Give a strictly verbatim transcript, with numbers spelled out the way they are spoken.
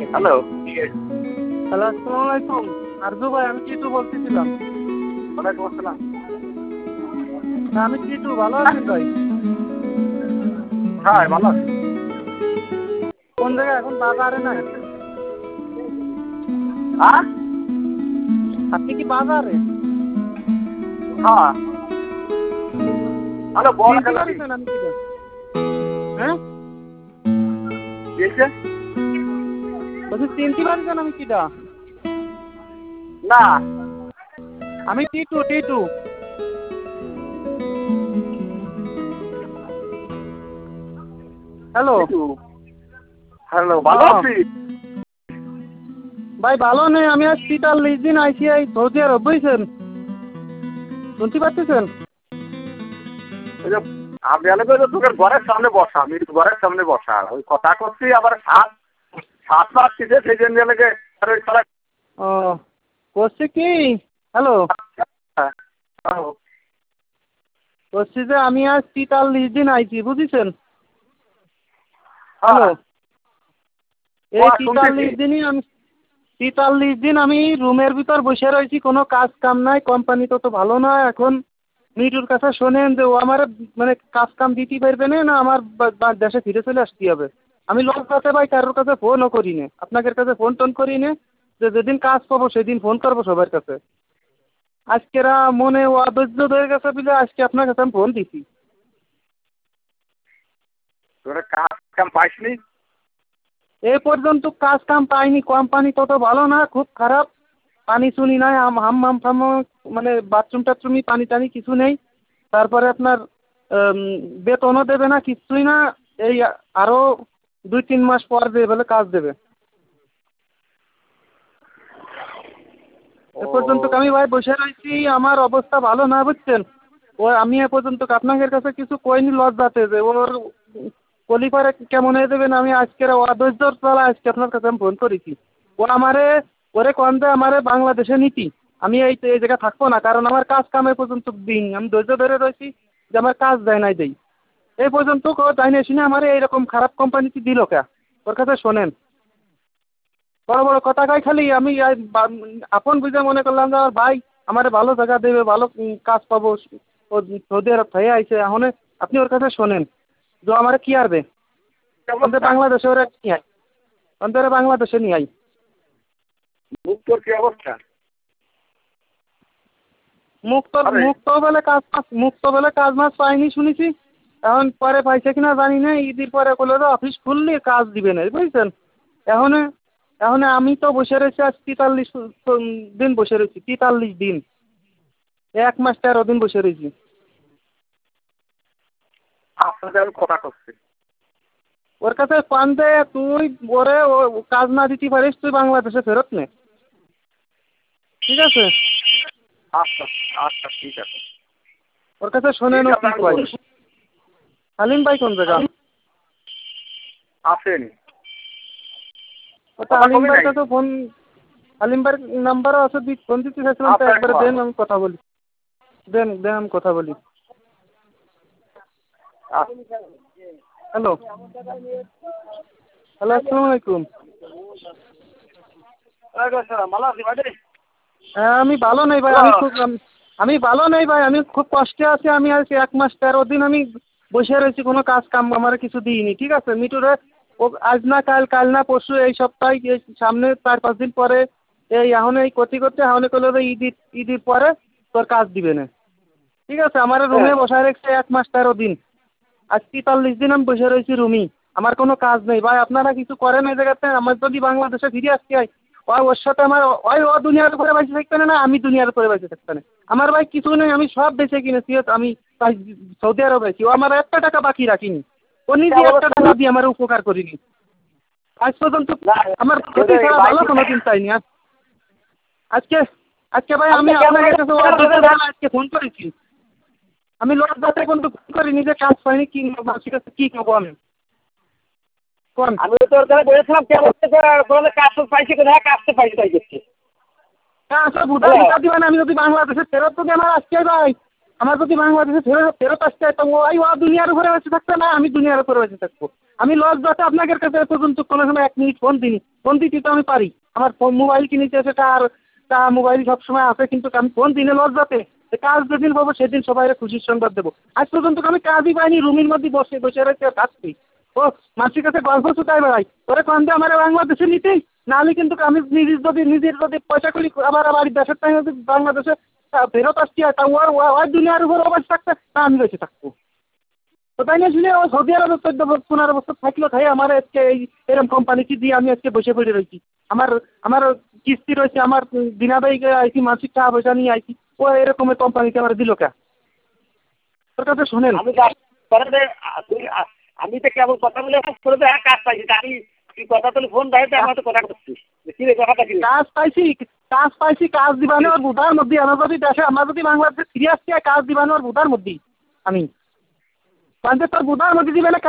Hello hello, আসসালামু আলাইকুম। আরজু ভাই, আমি টিটু বলতেছিলাম। ওয়ালাইকুম আসসালাম। হ্যাঁ, আমি টিটু। ভালো আছেন ভাই? হ্যাঁ, ভালো আছি। কোন জায়গায়? এখন বাজারে নাই? হ্যাঁ আপনি কি বাজারে? হ্যাঁ হ্যালো, বল চিনতে খেলা কি পারছেন আমি কিটা? হ্যাঁ, দিয়েছে? বলছি চিনতে পারছেন আমি কিটা? না, আমি টিটু টিটু হ্যালো কিছু হ্যালো, ভালো হ্যাঁ। আছি। ভাই ভালো নেই, আমি আজ তেতাল্লিশ দিন আইসি আই সৌদি আরব, বুঝছেন? শুনতে পাচ্ছেন? ওই যে আমি আলোকে তো তোকে ঘরের সামনে বসা, আমি ঘরের সামনে বসা, ওই কথা করছি আবার সাত সাত মাস দিতে সেই জন্য এলাকে আর ওই খেলা। ও, করছি কি? হ্যালো, করছি যে আমি আজ তেতাল্লিশ দিন আইছি, বুঝেছেন? হ্যালো, এই তেতাল্লিশ দিনই আমি তেতাল্লিশ দিন আমি রুমের ভিতর বসে রয়েছি, কোনো কাজ কাম নাই, কোম্পানি তো তো ভালো না। এখন মিটুর কাছে শোনেন যে ও আমার মানে কাজ কাম দিতে পারবে না, না আমার বা- বা দেশে ফিরে চলে আসতে হবে। আমি লোক কাছে ভাই কারোর কাছে ফোনও করি না, আপনাদের কাছে ফোন টোন করি না, যে যেদিন কাজ পাবো সেদিন ফোন করবো সবার কাছে। আজকেরা মনে ও ধৈর্য ধরে গেছে বলে আজকে আপনার কাছে আমি ফোন দিছি। তোরা কাজ কাম পাইসনি? এ পর্যন্ত কাজ কাম পাইনি, কোম্পানি তত ভালো না, খুব খারাপ। পানি চুনি নাই, হাম হাম ফাম মানে বাথরুম টাথরুমই পানি টানি কিছু নেই। তারপরে আপনার আম, বেতনও দেবে না, কিছুই না। এই আরো দুই তিন মাস পর দিয়ে বলে কাজ দেবে। এ পর্যন্ত আমি ভাই বসে রয়েছি, আমার অবস্থা ভালো না, বুঝছেন? ও আমি এ পর্যন্ত আপনাদের কাছে কিছু কইনি লজ্জাতে, যে ওর কলিপারে কেমন হয়ে দেবেন। আমি আজকের অধৈর্যর তলা আজকে আপনার কাছে আমি ফোন করেছি। ও আমারে ওরে কন যে আমারে বাংলাদেশে নীতি, আমি এই এই জায়গায় থাকবো না, কারণ আমার কাজ কামে পর্যন্ত দিন আমি ধৈর্য ধরে রয়েছি যে আমার কাজ দেয় নাই দেই। এই পর্যন্ত তাই না শুনে আমার এইরকম খারাপ কোম্পানিতে দিল কে? ওর কাছে শোনেন, বড় বড় কথা কয় খালি। আমি আই বা- আপন বুঝে মনে করলাম যে আমার ভাই আমার ভালো জায়গা দেবে, ভালো উম, কাজ পাবো। ও সৌদি আরব থেকে আইছে, এখন আপনি ওর কাছে শোনেন যে আমার কি আরবে অন্তর বাংলাদেশে ওরা কি হয়, অন্তরে বাংলাদেশে নিয়ে আই। মুক্তর কি অবস্থা? মুক্ত আরে মুক্ত বেলে কাজ মাস মুক্ত বেলে কাজ মাস পাইনি শুনেছি। এখন পরে পাইছে কিনা জানি না, ঈদের পরে বলে তো অফিস খুললে কাজ দিবে না, বুঝছেন? এখন এখন আমি তো বসে রয়েছি আজ তেতাল্লিশ দিন বসে রয়েছি, তেতাল্লিশ দিন, এক মাস তেরো দিন বসে রয়েছি। আপনাদের আমি কথা করছি। ওর কাছে পান দে, তুই ওরে ও কাজ না দিতে পারিস, তুই বাংলাদেশে ফেরত নে, ঠিক আছে? আচ্ছা আচ্ছা, ঠিক আছে। ওর কাছে শোনেন ঠিক ও আছে, কি আমি কয়। বলছি। হালিম ভাই কোন জায়গা? আসেন ওটা কথা হালিম কবি ভাইয়ের নাই। কাছে ফোন, হালিম ভাইয়ের নাম্বারও আছে, দি- ফোন দিতে চাইছিলাম তো, আচ্ছা, একবারে একবার দেন আমি কথা বলি। দেন দেন আমি কথা বলি। আচ্ছা। হ্যালো হ্যালো, আসসালামু আলাইকুম। ভালো আছি ভাই। হ্যাঁ, আমি ভালো নেই ভাই, আমি খুব আম- আমি ভালো নেই ভাই, আমি খুব কষ্টে আছি। আমি আজ এক মাস তেরো দিন আমি বসে রয়েছি, কোনো কাজ কাম আমার কিছু দিইনি, ঠিক আছে? মিটুরে ও আজ না কাল, কাল না পরশু, এই সপ্তাহে এই সামনে চার পাঁচ দিন পরে এই এখন এই করতে করতে এখন করলে যে ঈদের ঈদের পরে তোর কাজ দিবে না, ঠিক আছে? আমার রুমে বসায় রেখেছে এক মাস তেরো দিন। আজ তেতাল্লিশ দিন আমি বসে রয়েছি রুমি, আমার কোনো কাজ নেই ভাই। আপনারা কিছু করেন এই জায়গাতে? আমার যদি বাংলাদেশে ফিরে আসতে হয়, ওই ওর সাথে আমার ওই ও দুনিয়ার উপরে বেঁচে থাকতে না, আমি দুনিয়ার উপরে বেঁচে থাকতে না। আমার ভাই কিছু নেই, আমি সব বেঁচে কিনেছি, আমি তাই সৌদি আরব আছি। ও আমার একটা টাকা বাকি রাখিনি, ও নিজে একটা টাকা দিয়ে আমার উপকার করিনি আজ পর্যন্ত। আমার ক্ষতি ছাড়া ভালো কোনো দিন চাইনি। আজ আজকে আজকে ভাই আমি আপনাদের কাছে অধৈর্যের বেলা আজকে ফোন করেছি। আমি লোক যাতে কিন্তু ফোন করি, নিজে কাজ পাইনি, কি মানুষের কাছে কি খাবো আমি? কোন আমি তোর কাছে বলেছিলাম কেমন কাজ তো পাইছি, কোথায় কাজ তো পাইছি পাই করছি। আসলে বুঝা দিতে দিবেন, আমি যদি বাংলাদেশে ফেরত তো আমার আজকে ভাই আমার যদি বাংলাদেশে ফেরত ফেরত আসতে হয় তো ওই ও দুনিয়ার উপরে বেঁচে থাকতো না, আমি দুনিয়ার উপরে বেঁচে থাকবো। আমি লস যাতে আপনাদের কাছে এ পর্যন্ত কোনো সময় এক মিনিট ফোন দিই, ফোন দিতে তো আমি পারি, আমার মোবাইল কিনেছে সেটা আর তা মোবাইল সবসময় আছে, কিন্তু আমি ফোন দিনে লস যাতে কাজ যেদিন পাবো সেদিন সবাই খুশির সংবাদ দেবো। আজ পর্যন্ত আমি কাজই পাইনি, রুমের মধ্যে বসে বসে রয়েছে থাকছি। ও মানুষের কাছে গল্প ছুটাই বেড়াই, ওরা কম দিয়ে আমার বাংলাদেশে নিতেই নাহলে কিন্তু আমি নিজের যদি নিজের যদি পয়সা করি আবার আমার দেশের টাইম যদি বাংলাদেশে ফেরত আসছি তা ওই দুনিয়ার উপর অবাস থাকতে তা আমি বেঁচে থাকবো। তো তাই না শুনে ও সৌদি আরবে চোদ্দ পনেরো বছর থাকলো, তাই আমার আজকে এই এরকম কোম্পানিকে দিয়ে আমি আজকে বসে পড়ে রয়েছি। আমার আমার কিস্তি রয়েছে, আমার দিনাদায়ী আইসি, মানসিক টাকা পয়সা নিয়ে আইসি, ও এরকমের কোম্পানিকে আমার দিল কে? তোর কাছে শোনেন, আমি আমি তো কেবল কথা বলে করে তো কাজ পাইছি, আমি তুই কথা তুলে ফোন দেয় আমার তো কথা করছিস কি রে কথাটা কি? কাজ পাইছি, কাজ পাইছি, কাজ দিবানে ওর বুধার মধ্যে আমরা যদি দেশে আমরা যদি বাংলাদেশে ফিরে আসছি কাজ দিবানে ওর বুধার মধ্যেই আমি তোর বুধার মধ্যে দিবে না।